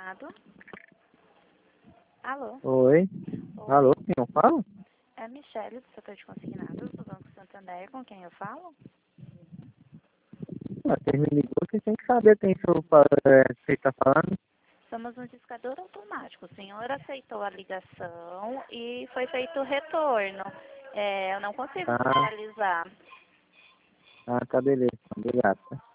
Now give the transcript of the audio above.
consignado. Alô? Oi. Oi. Alô, quem eu falo? É a Michele, do setor de consignados do Banco Santander, com quem eu falo? Você me ligou, você tem que saber quem você está falando. Somos um discador automático. O senhor aceitou a ligação e foi feito o retorno. Eu não consigo Tá, visualizar. tá, beleza. Obrigado.